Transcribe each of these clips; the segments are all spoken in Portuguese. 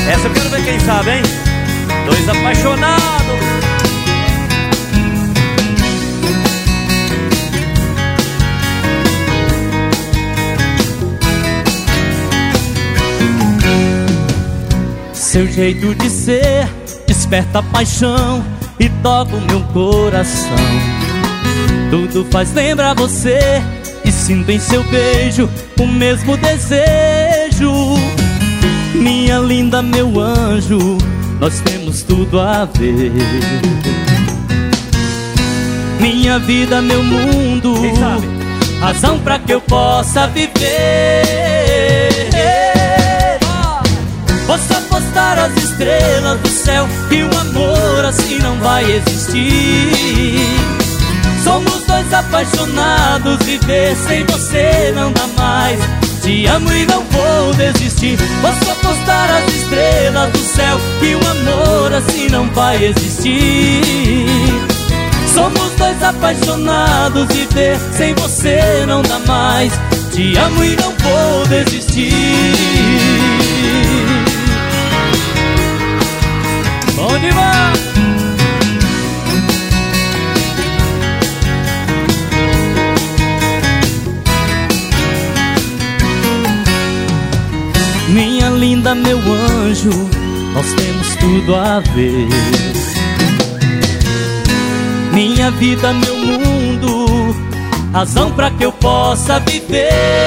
Essa eu quero ver quem sabe, hein? Dois apaixonados. Seu jeito de ser desperta paixão e toca o meu coração. Tudo faz lembrar você e sinto em seu beijo o mesmo desejo. Minha linda, meu anjo, nós temos tudo a ver. Minha vida, meu mundo, razão pra que eu possa viver. Posso apostar as estrelas do céu que um amor assim não vai existir. Somos dois apaixonados, viver sem você não dá mais. Te amo e não vou desistir. Posso apostar as estrelas do céu que um amor assim não vai existir. Somos dois apaixonados, viver sem você não dá mais. Te amo e não vou desistir. Bom demais! Minha linda, meu anjo, nós temos tudo a ver. Minha vida, meu mundo, razão pra que eu possa viver.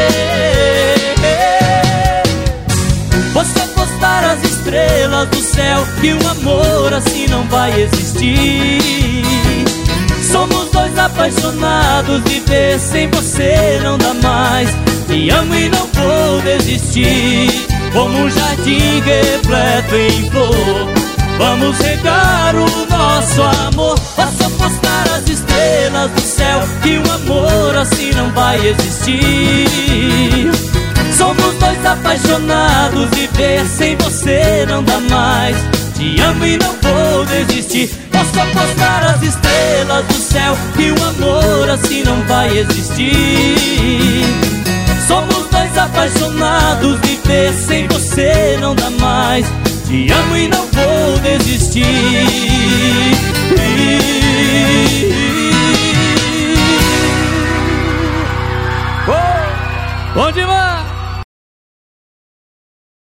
Posso apostar as estrelas do céu que um amor assim não vai existir. Somos dois apaixonados, viver sem você não dá mais. Te amo e não vou desistir. Como um jardim repleto em flor, vamos regar o nosso amor. Posso apostar as estrelas do céu que um amor assim não vai existir. Somos dois apaixonados, viver sem você não dá mais. Te amo e não vou desistir. Posso apostar as estrelas do céu que um amor assim não vai existir. Somos dois apaixonados, viver sem você não dá mais. Te amo e não vou desistir.